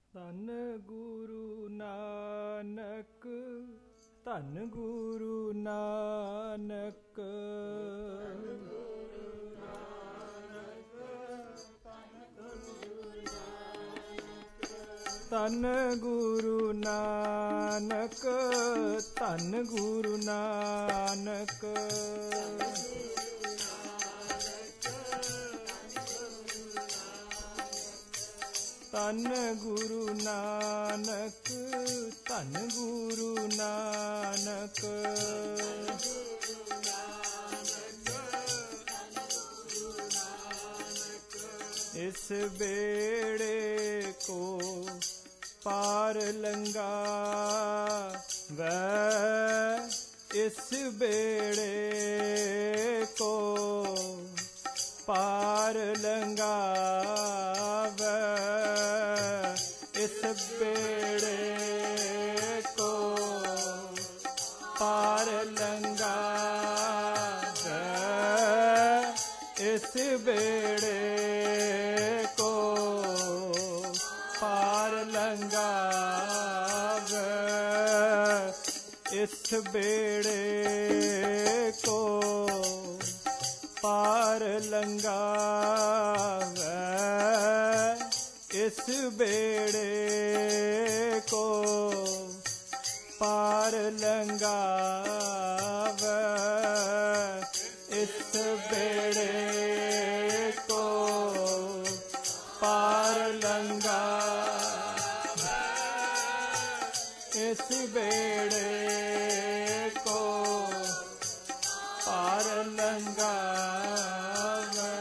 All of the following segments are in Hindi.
ਧੰਨ ਗੁਰੂ ਨਾਨਕ, ਧੰਨ ਗੁਰੂ ਨਾਨਕ, ਧੰਨ ਗੁਰੂ ਨਾਨਕ, ਧੰਨ ਗੁਰੂ ਨਾਨਕ, ਧੰਨ ਗੁਰੂ ਨਾਨਕ, ਧੰਨ ਗੁਰੂ ਨਾਨਕ, ਇਸ ਬੇੜੇ ਕੋ पार लंघावै, इस बेड़े को पार लंघावै, इस बेड़े को पार लंघावै, इस बेड़े को पार लंघावै, इस बेड़े को पार लंघावै, इस बेड़े को पार लंघावै, इस बेड़े को पार लंघावै, इस बेड़े को पार लंघावै,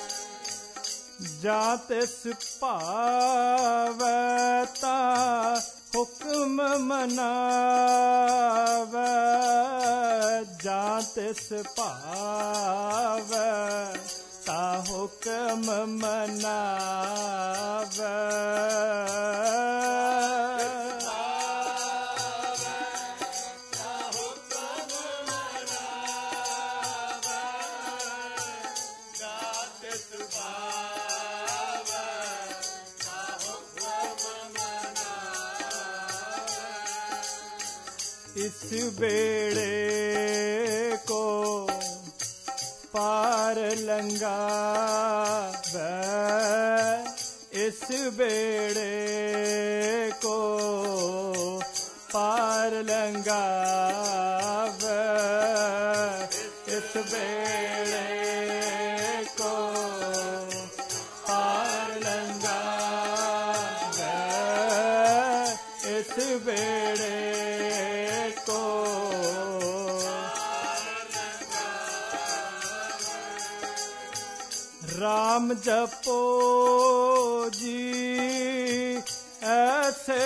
जा तिस भावै ता हुक्म मनावै, जा तिस भावै ता हुक्म मनावै, इस बेड़े को पार लंघावै, इस बेड़े को पार लंघावै, इस बेड़े को पार लंघावै, इस बेड़े को राम जपो जी ऐसे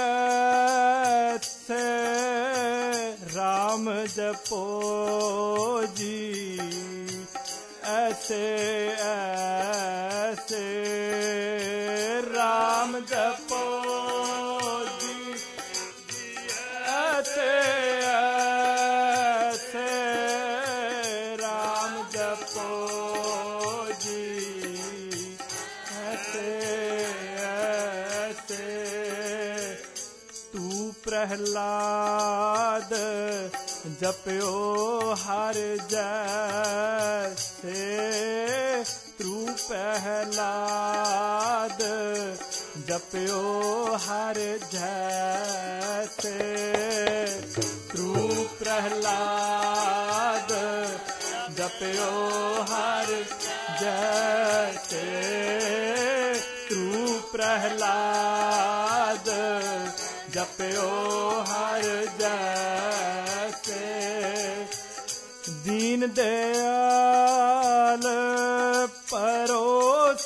ऐसे, राम जपो जी ऐसे ऐसे, राम जपो जी ऐसे ऐसे, राम जपो जी ऐसे ऐसे, तू प्रहलाद जप्यो हर जैसे, तू प्रहलाद जप्यो हर जैसे, तू प्रहलाद जप्यो हर जैसे, तू प्रहलाद जप्यो हर जैसे, दीन दयाल परोस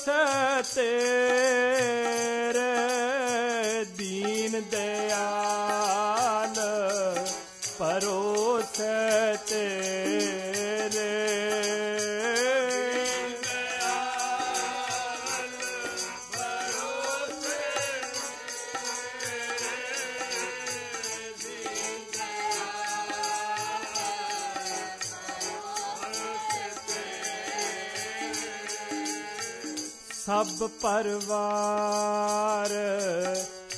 तेरे, दीन दयाल परोस तेरे, सब परवार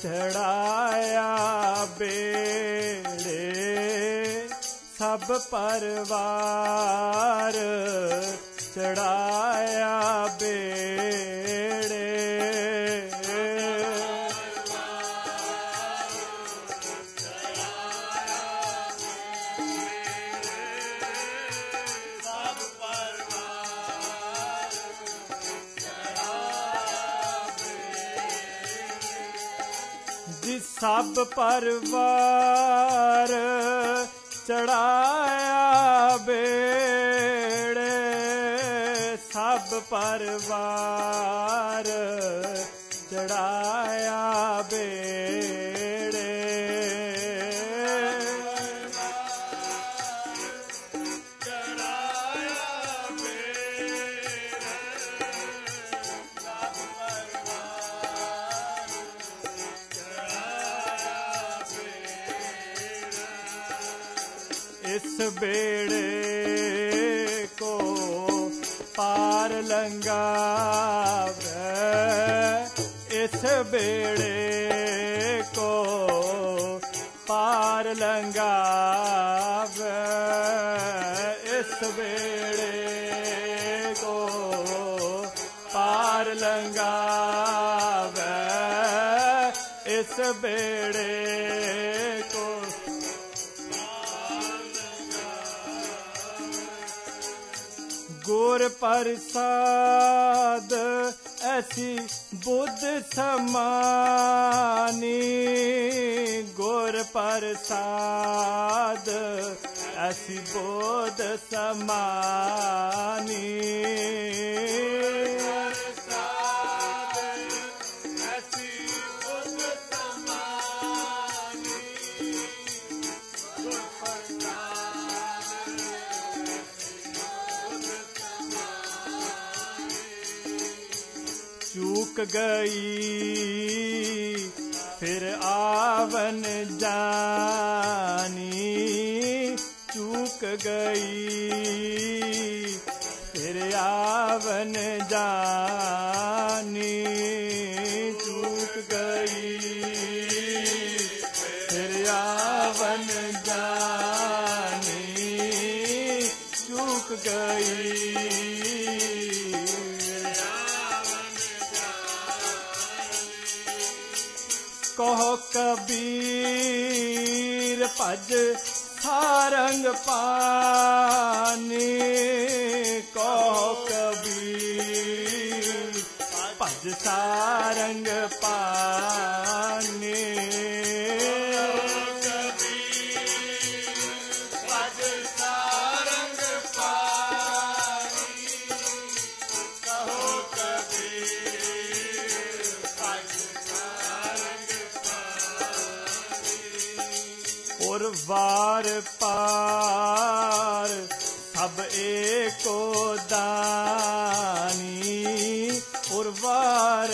परवार चढ़ाया बेड़े। सब परवार चढ़ाया बेड़े, सब परवार चढ़ाया बेड़े। इस बेड़े को पार लंघावे, इस बेड़े को पार लंघावे, इस बेड़े को पार लंघावे, इस बेड़े को गुर प्रसाद ऐसी बुद्ध समानी, गुर प्रसाद ऐसी बुद्ध समानी। चूक गई फिर आवन जानी, चूक गई फिर आवन जानी, चूक गई फिर आवन जानी, चूक गई। कहो कबीर भज सारंग पानी, कहो कबीर भज सारंग पानी। और वार पार सब एको दानी, और वार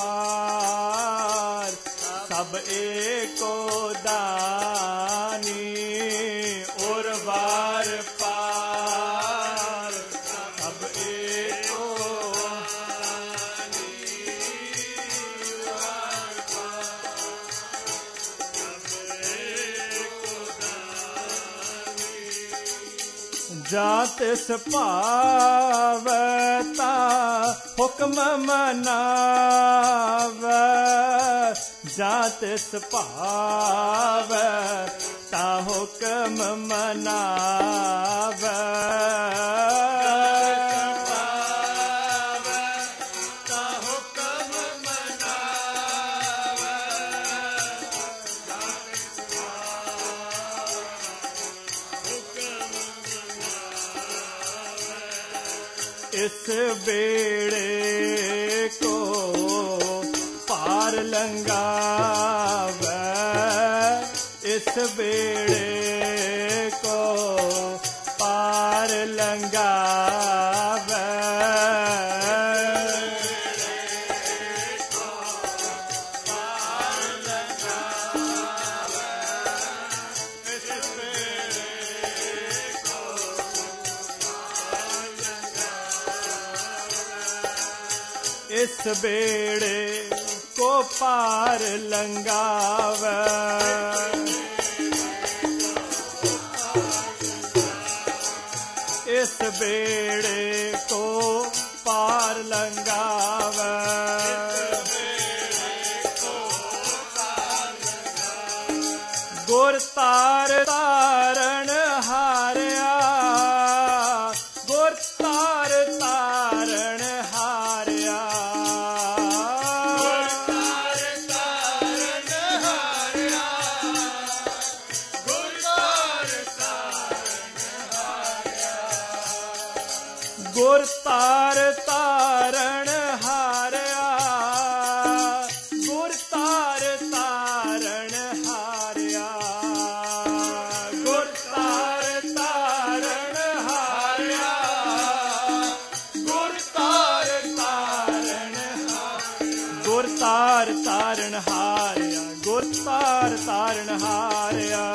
पार सब एको दानी, और वार पार सब एको जातिस पावता हुक्म मनावे, जातिस पावता हुक्म मनावे, इस बेड़े को पार लंघावे, इस बेड़े को पार लंघावे, इस बेड़े को पार लंघावे, बेड़े को पार लंगावे। गुर तार तारण हारिया, गुर तार तारण हारिया, गुर तार तारण हारिया, गुर तार तारण हारिया, गुर तार तारण हारिया, गुर तार तारण हारिया, गुर तार तारण हारिया, गुर तार तारण हारिया, गुर तार तारण हारिया, गुर तार तारण हारिया,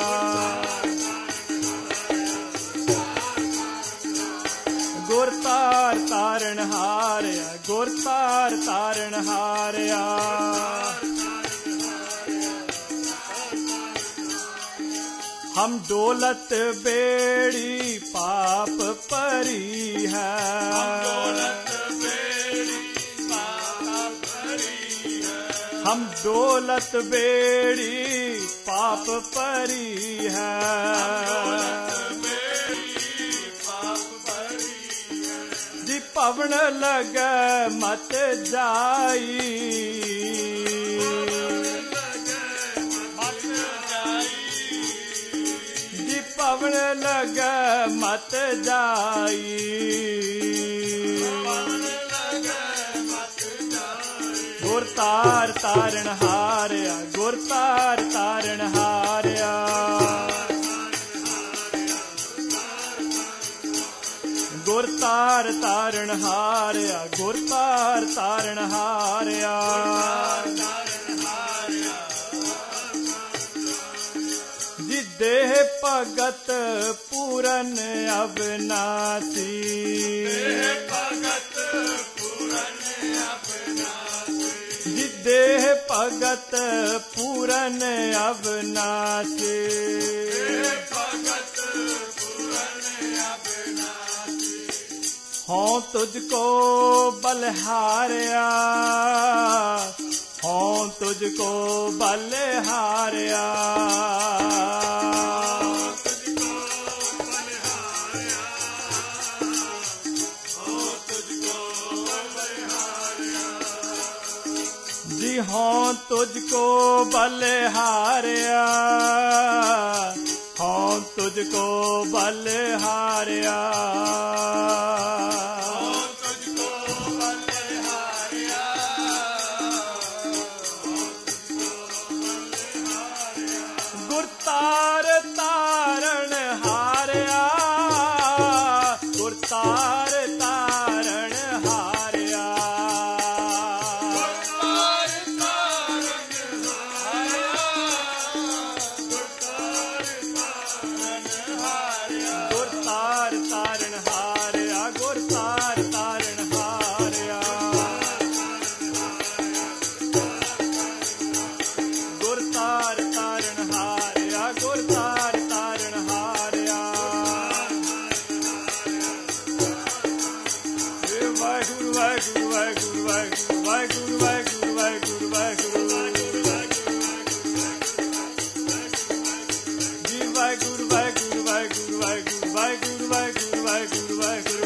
गुर तार तारण हारिया, गुर तार तारण हारिया। हम दौलत बेड़ी पाप परी है, हम दौलत बेड़ी पाप परी है, हम दौलत बेड़ी पाप परी है, जी पवन लगे मत जाई, जी पवन लगे मत जाई, गुर तार तारण हारिया, गुर तार तारण हारिया, गुर तार तारण हारिया, गुर तार तारण हारिया, जी देह भगत पूरन अविनाशी, जी देह भगत पूरन अविनाशी, हों तुझको बलिहारिया, हों तुझको बलिहारिया, जी हों तुझको बलिहारिया, हों तुझको बलिहारिया, गुर तार तारण हारिया, गुर तार तारण हारिया, गुर तार तारण हारिया, गुर तार तारण हारिया, गुर तार तारण हारिया, गुर तार तारण हारिया, गुर तार तारण हारिया, वाहिगुरु वाहिगुरु वाहिगुरु वाहिगुरु वाहिगुरु वाहिगुरु वाहिगुरु वाहिगुरु, जी वाहिगुरु वाहिगुरु वाहिगुरु वाहिगुरु वाहिगुरु वाहिगुरु वाहिगुरु वाहिगुरु,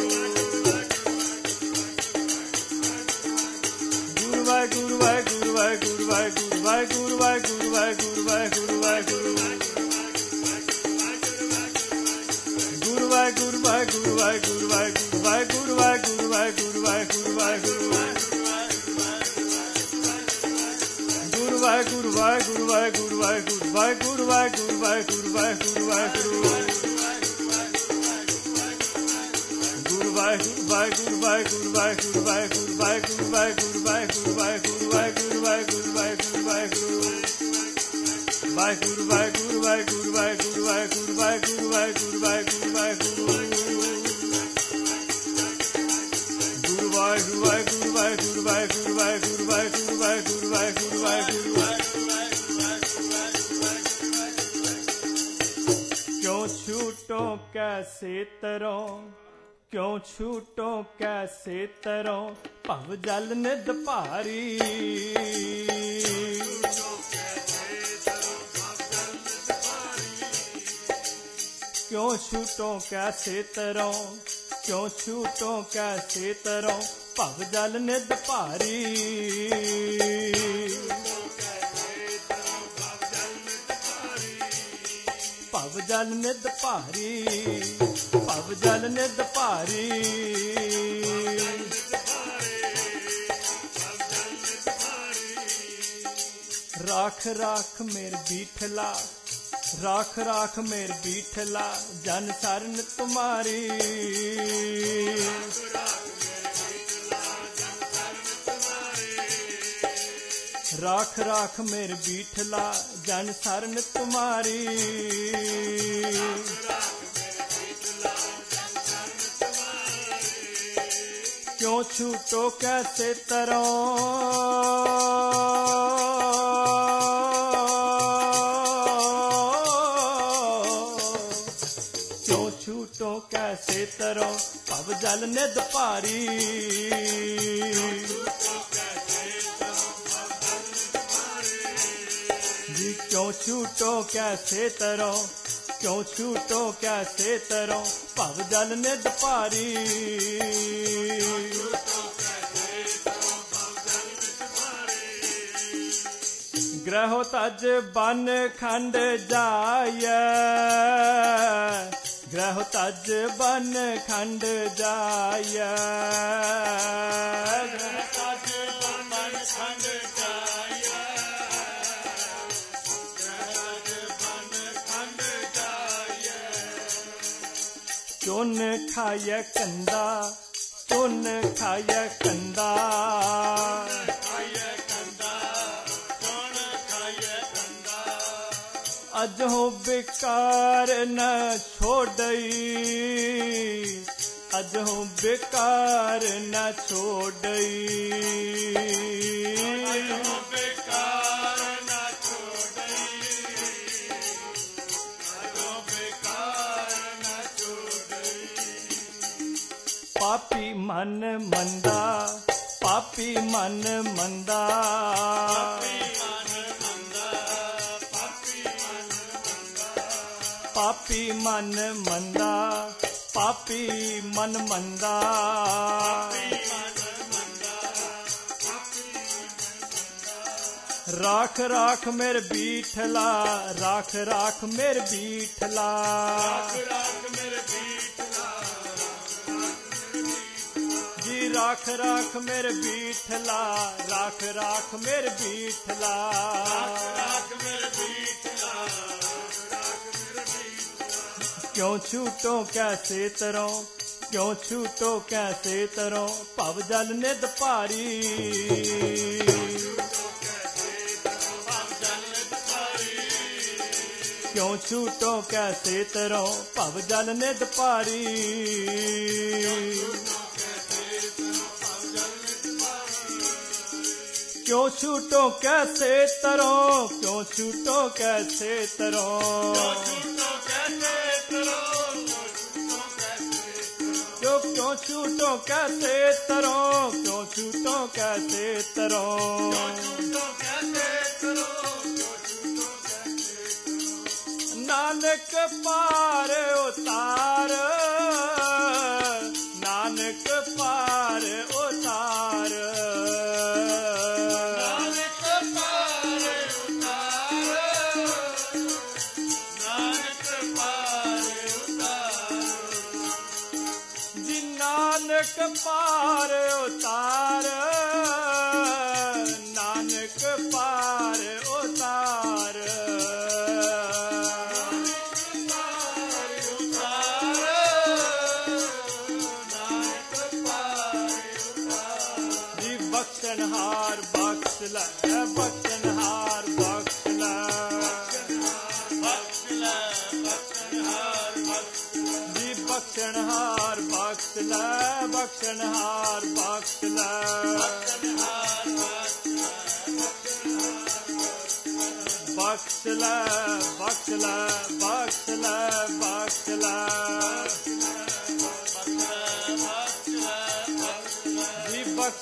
गुरु वाहिगुरु वाहिगुरु वाहिगुरु वाहिगुरु वाहिगुरु वाहिगुरु वाहिगुरु वाहिगुरु वाहिगुरु, गुरु वाहिगुरु वाहिगुरु वाहिगुरु वाहिगुरु वाहिगुरु वाहिगुरु वाहिगुरु वाहिगुरु वाहिगुरु, गुरु वाहिगुरु वाहिगुरु वाहिगुरु वाहिगुरु वाहिगुरु वाहिगुरु वाहिगुरु वाहिगुरु वाहिगुरु, गुरु वाहिगुरु वाहिगुरु वाहिगुरु वाहिगुरु वाहिगुरु वाहिगुरु वाहिगुरु वाहिगुरु वाहिगुरु वाहिगुरु वाहिगुरु वाहिगुरु वाहिगुरु, वाहिगुरु वाहिगुरु वाहिगुरु वाहिगुरु वाहिगुरु वाहिगुरु वाहिगुरु वाहिगुरु वाहिगुरु, गुरु वाहिगुरु वाहिगुरु वाहिगुरु वाहिगुरु वाहिगुरु वाहिगुरु वाहिगुरु वाहिगुरु वाहिगुरु, क्यों छूटों कैसे तरों क्यों छूटो कैसे तरों भव जल निध भारी। क्यों छूटो कैसे तरों, क्यों छूटो कैसे तरों भव जल निध भारी। भव जल निध भारी, भव जल निध भारी। राख राख मेर बीठला, राख राख मेर बीठला जन सरन तुम्हारी। राख राख मेर बीठला जन सरन तुम्हारी। क्यों छूटो कैसे तरों, क्यों छूटो कैसे तरों भव जल निध भारी। जी क्यों छूटो कैसे तरों, क्यों छूटो कैसे तरों भव जल निध भारी। ग्रहो तज बन खंड जाय, ग्रह तज बन खंड जाय। ग्रह तज बन खंड जाय, ग्रह बन खंड जाय। चुन खाय कंदा, चुन खाय कंदा। अजो बेकार न छोड़ई, अजो बेकार न छोड़ई। अजो बेकार न छोड़ई, अजो बेकार न छोड़ई। पापी मन मंदा, पापी मन मंदा। पापी मन मंदा, पापी मन मंदा। राख राख मेर बीठला, राख राख मेर बीठला। जी राख राख मेर बीठला, राख राख मेर बीठला। क्यों छूटो कैसे तरों, क्यों छूटो कैसे तरों भव जल निध भारी। क्यों छूटो कैसे तरों भव जल निध भारी। क्यों छूटो कैसे तरों, क्यों छूटो कैसे तरों। क्यों छूटो कैसे तरों, क्यों छूटो कैसे तरों। नानक पार उतार, नानक पार उतार। नानक पार उतार, नानक पार उतार। जी बख्शनहार बख्श लै, बख्शनहार बख्श लै। जी बख्शनहार बख्श लै, बख्शनहार बख्श लै। बख्श लै, बख्श लै, बख्श लै, बख्श लै।